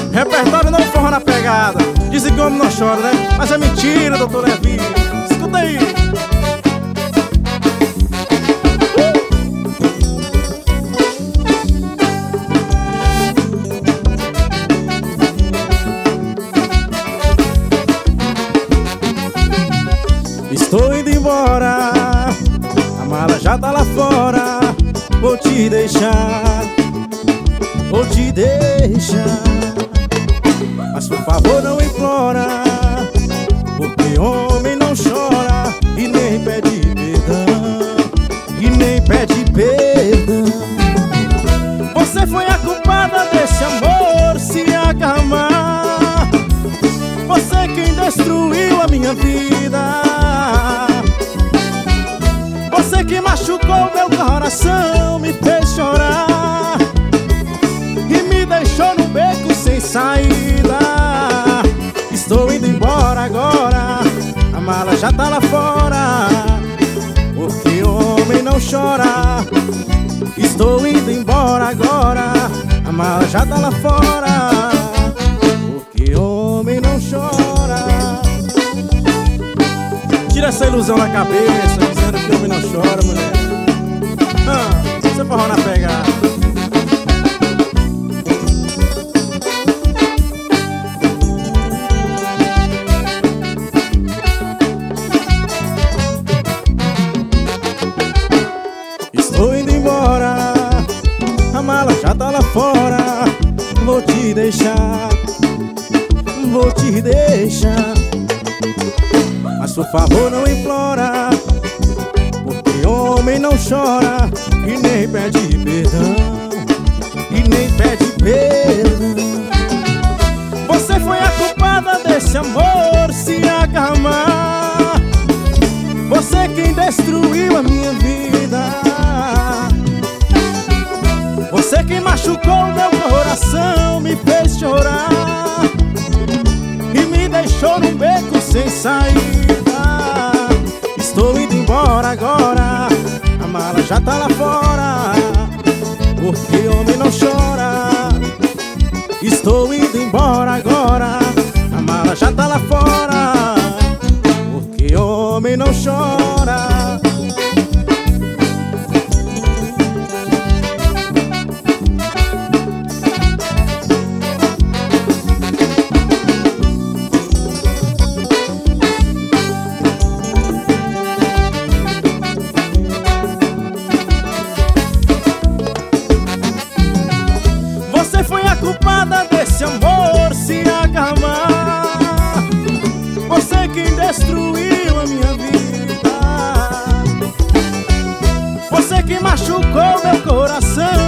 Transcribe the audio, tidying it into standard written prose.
Repertório não forra na pegada. Dizem que o homem não chora, né? Mas é mentira, doutor Levi. Escuta aí. Estou indo embora, a mala já tá lá fora. Vou te deixar, vou te deixar. Mas por favor não implora, porque homem não chora e nem pede perdão, e nem pede perdão. Você foi a culpada desse amor se acalmar. Você quem destruiu a minha vida. Você que machucou meu coração, me fez chorar e me deixou no beco sem saída. Estou indo embora agora, a mala já tá lá fora, porque homem não chora. Estou indo embora agora, a mala já tá lá fora, porque homem não chora. Tira essa ilusão na cabeça, dizendo que homem não chora, mulher. Você forró na pegada. Estou indo embora, a mala já tá lá fora. Vou te deixar, vou te deixar. Mas por favor não implora, porque homem não chora e nem pede perdão, e nem pede perdão. Você foi a culpada desse amor se acalmar. Você quem destruiu a minha vida. Você quem machucou meu coração, me fez chorar e me deixou num beco sem saída. Estou indo embora agora, a mala já tá lá fora, porque homem não chora. Estou indo embora agora, a mala já tá lá fora, porque homem não chora. Você foi a culpada desse amor se acalmar. Você quem destruiu a minha vida. Você que machucou meu coração